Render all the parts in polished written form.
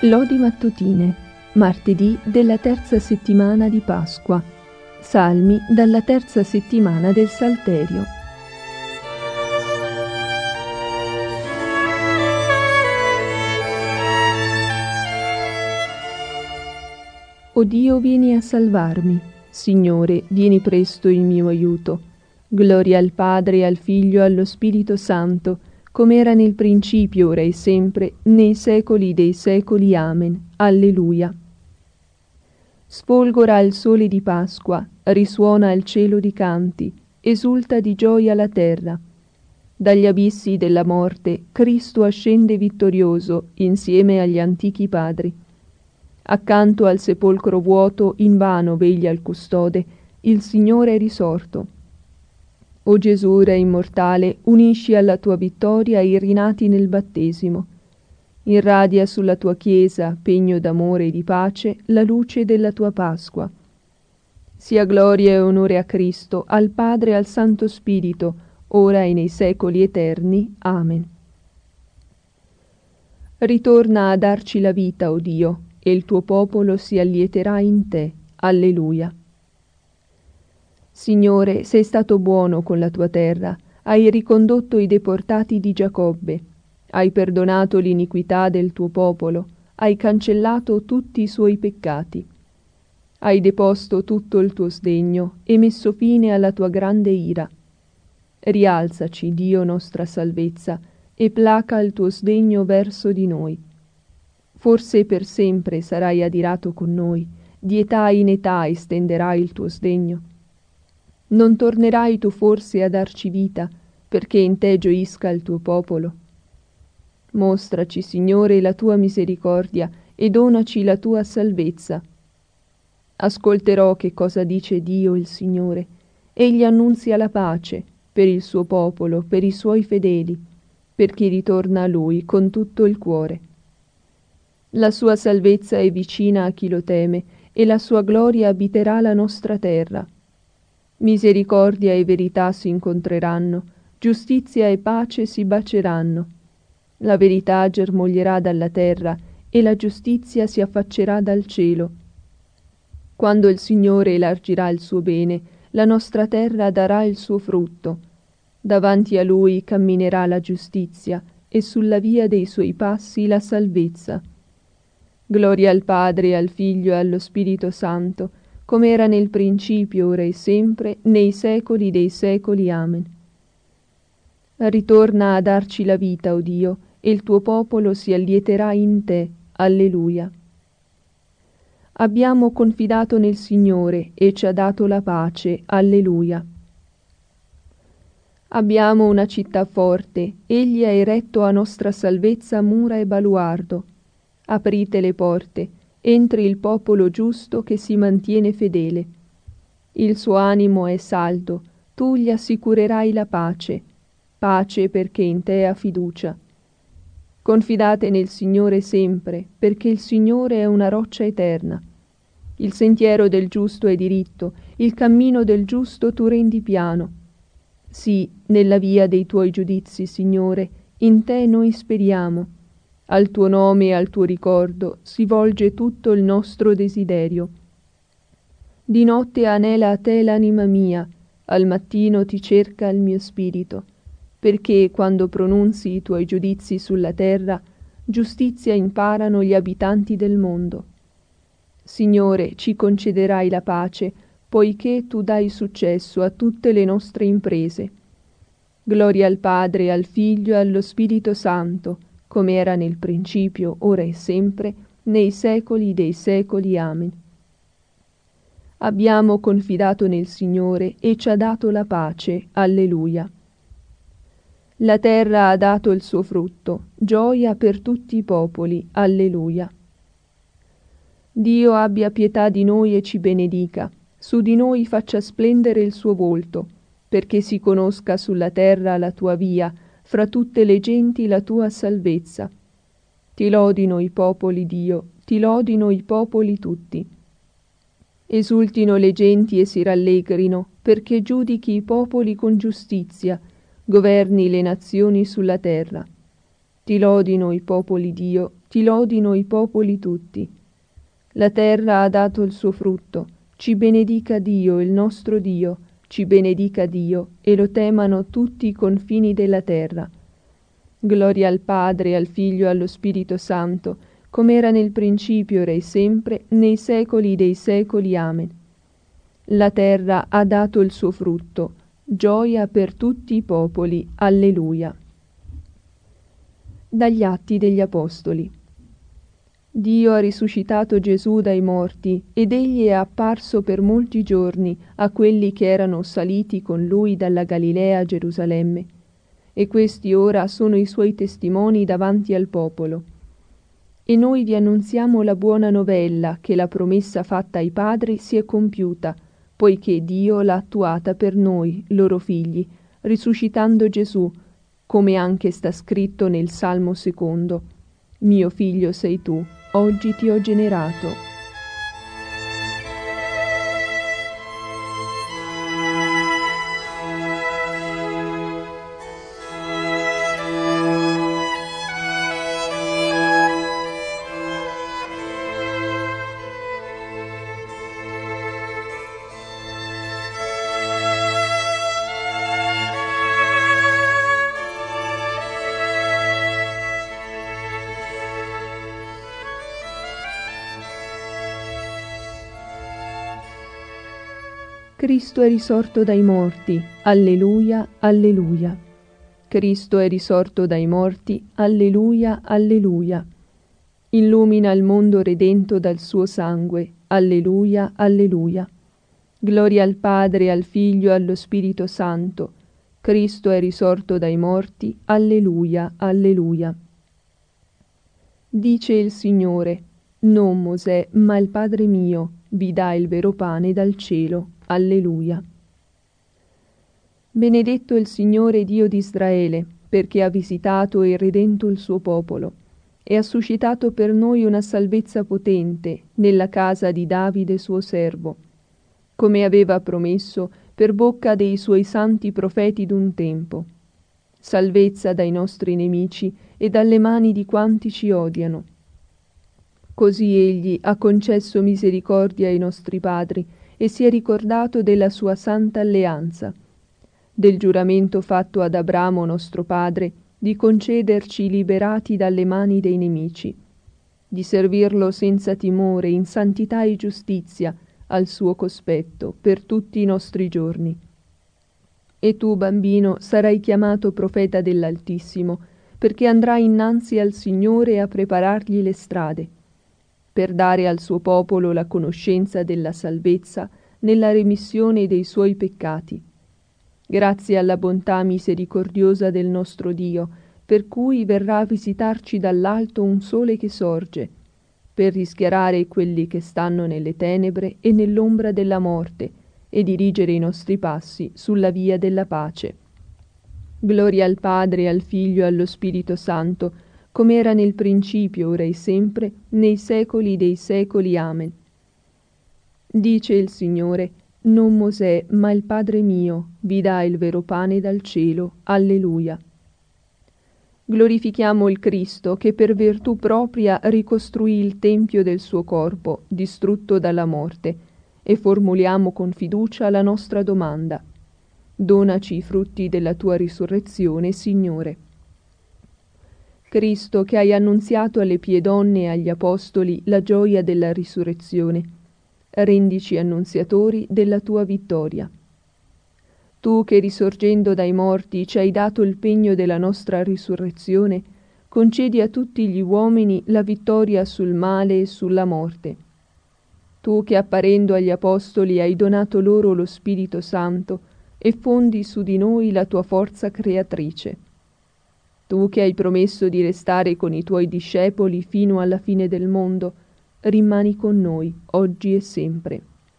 Lodi mattutine, martedì della terza settimana di Pasqua. Salmi dalla terza settimana del Salterio. O Dio, vieni a salvarmi. Signore, vieni presto in mio aiuto. Gloria al Padre, al Figlio e allo Spirito Santo, come era nel principio, ora e sempre, nei secoli dei secoli. Amen. Alleluia. Sfolgora il sole di Pasqua, risuona il cielo di canti, esulta di gioia la terra. Dagli abissi della morte Cristo ascende vittorioso insieme agli antichi padri. Accanto al sepolcro vuoto invano veglia il custode, il Signore è risorto. O Gesù, Re immortale, unisci alla tua vittoria i rinati nel battesimo. Irradia sulla tua Chiesa, pegno d'amore e di pace, la luce della tua Pasqua. Sia gloria e onore a Cristo, al Padre e al Santo Spirito, ora e nei secoli eterni. Amen. Ritorna a darci la vita, o Dio, e il tuo popolo si allieterà in te. Alleluia. Signore, sei stato buono con la tua terra, hai ricondotto i deportati di Giacobbe, hai perdonato l'iniquità del tuo popolo, hai cancellato tutti i suoi peccati. Hai deposto tutto il tuo sdegno e messo fine alla tua grande ira. Rialzaci, Dio nostra salvezza, e placa il tuo sdegno verso di noi. Forse per sempre sarai adirato con noi, di età in età estenderai il tuo sdegno. Non tornerai tu forse a darci vita, perché in te gioisca il tuo popolo? Mostraci, Signore, la tua misericordia e donaci la tua salvezza. Ascolterò che cosa dice Dio il Signore. Egli annunzia la pace per il suo popolo, per i suoi fedeli, per chi ritorna a Lui con tutto il cuore. La sua salvezza è vicina a chi lo teme, e la sua gloria abiterà la nostra terra. Misericordia e verità si incontreranno, giustizia e pace si baceranno. La verità germoglierà dalla terra e la giustizia si affaccerà dal cielo. Quando il Signore elargirà il suo bene, la nostra terra darà il suo frutto. Davanti a Lui camminerà la giustizia e sulla via dei suoi passi la salvezza. Gloria al Padre, al Figlio e allo Spirito Santo, come era nel principio, ora e sempre, nei secoli dei secoli. Amen. Ritorna a darci la vita, o Dio, e il tuo popolo si allieterà in te. Alleluia. Abbiamo confidato nel Signore e ci ha dato la pace. Alleluia. Abbiamo una città forte, egli ha eretto a nostra salvezza mura e baluardo. Aprite le porte, entri il popolo giusto che si mantiene fedele. Il suo animo è saldo, tu gli assicurerai la pace, pace perché in te ha fiducia. Confidate nel Signore sempre, perché il Signore è una roccia eterna. Il sentiero del giusto è diritto, il cammino del giusto tu rendi piano. Sì, nella via dei tuoi giudizi, Signore, in te noi speriamo. Al tuo nome e al tuo ricordo si volge tutto il nostro desiderio. Di notte anela a te l'anima mia, al mattino ti cerca il mio spirito, perché quando pronunzi i tuoi giudizi sulla terra, giustizia imparano gli abitanti del mondo. Signore, ci concederai la pace, poiché tu dai successo a tutte le nostre imprese. Gloria al Padre, al Figlio e allo Spirito Santo, come era nel principio, ora e sempre, nei secoli dei secoli. Amen. Abbiamo confidato nel Signore e ci ha dato la pace. Alleluia. La terra ha dato il suo frutto, gioia per tutti i popoli. Alleluia. Dio abbia pietà di noi e ci benedica, su di noi faccia splendere il suo volto, perché si conosca sulla terra la tua via, fra tutte le genti la tua salvezza. Ti lodino i popoli, Dio, ti lodino i popoli tutti. Esultino le genti e si rallegrino, perché giudichi i popoli con giustizia, governi le nazioni sulla terra. Ti lodino i popoli, Dio, ti lodino i popoli tutti. La terra ha dato il suo frutto, ci benedica Dio, il nostro Dio, ci benedica Dio, e lo temano tutti i confini della terra. Gloria al Padre, al Figlio e allo Spirito Santo, come era nel principio, ora e sempre, nei secoli dei secoli. Amen. La terra ha dato il suo frutto, gioia per tutti i popoli. Alleluia. Dagli Atti degli Apostoli. Dio ha risuscitato Gesù dai morti, ed egli è apparso per molti giorni a quelli che erano saliti con lui dalla Galilea a Gerusalemme, e questi ora sono i suoi testimoni davanti al popolo. E noi vi annunziamo la buona novella, che la promessa fatta ai padri si è compiuta, poiché Dio l'ha attuata per noi, loro figli, risuscitando Gesù, come anche sta scritto nel Salmo 2: Mio figlio sei tu, oggi ti ho generato. Cristo è risorto dai morti, alleluia, alleluia. Cristo è risorto dai morti, alleluia, alleluia. Illumina il mondo redento dal suo sangue, alleluia, alleluia. Gloria al Padre, al Figlio e allo Spirito Santo. Cristo è risorto dai morti, alleluia, alleluia. Dice il Signore: non Mosè, ma il Padre mio vi dà il vero pane dal cielo. Alleluia. Benedetto il Signore Dio di Israele, perché ha visitato e redento il suo popolo, e ha suscitato per noi una salvezza potente nella casa di Davide suo servo, come aveva promesso per bocca dei suoi santi profeti d'un tempo. Salvezza dai nostri nemici e dalle mani di quanti ci odiano. Così egli ha concesso misericordia ai nostri padri, e si è ricordato della sua santa alleanza, del giuramento fatto ad Abramo nostro padre di concederci liberati dalle mani dei nemici, di servirlo senza timore in santità e giustizia al suo cospetto per tutti i nostri giorni. E tu, bambino, sarai chiamato profeta dell'Altissimo, perché andrai innanzi al Signore a preparargli le strade, per dare al suo popolo la conoscenza della salvezza nella remissione dei suoi peccati. Grazie alla bontà misericordiosa del nostro Dio, per cui verrà a visitarci dall'alto un sole che sorge, per rischiarare quelli che stanno nelle tenebre e nell'ombra della morte, e dirigere i nostri passi sulla via della pace. Gloria al Padre, al Figlio e allo Spirito Santo, come era nel principio, ora e sempre, nei secoli dei secoli. Amen. Dice il Signore: non Mosè, ma il Padre mio vi dà il vero pane dal cielo. Alleluia. Glorifichiamo il Cristo, che per virtù propria ricostruì il tempio del suo corpo, distrutto dalla morte, e formuliamo con fiducia la nostra domanda: donaci i frutti della tua risurrezione, Signore. Cristo, che hai annunziato alle pie donne e agli apostoli la gioia della risurrezione, rendici annunziatori della tua vittoria. Tu che risorgendo dai morti ci hai dato il pegno della nostra risurrezione, concedi a tutti gli uomini la vittoria sul male e sulla morte. Tu che apparendo agli apostoli hai donato loro lo Spirito Santo e fondi su di noi la tua forza creatrice. Tu che hai promesso di restare con i tuoi discepoli fino alla fine del mondo, rimani con noi oggi e sempre.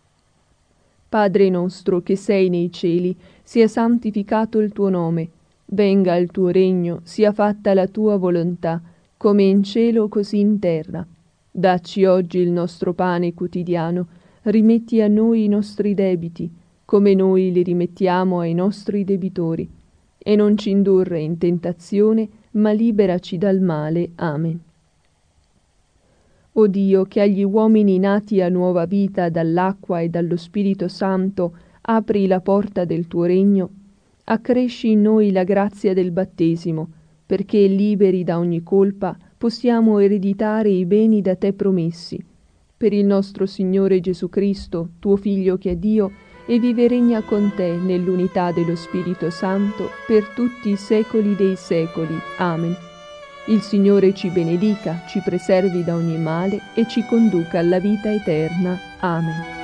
Padre nostro che sei nei cieli, sia santificato il tuo nome, venga il tuo regno, sia fatta la tua volontà, come in cielo così in terra. Dacci oggi il nostro pane quotidiano, rimetti a noi i nostri debiti, come noi li rimettiamo ai nostri debitori, e non ci indurre in tentazione, ma liberaci dal male. Amen. O Dio, che agli uomini nati a nuova vita dall'acqua e dallo Spirito Santo apri la porta del tuo regno, accresci in noi la grazia del battesimo, perché, liberi da ogni colpa, possiamo ereditare i beni da te promessi. Per il nostro Signore Gesù Cristo, tuo Figlio che è Dio, e vive e regna con te nell'unità dello Spirito Santo per tutti i secoli dei secoli. Amen. Il Signore ci benedica, ci preservi da ogni male e ci conduca alla vita eterna. Amen.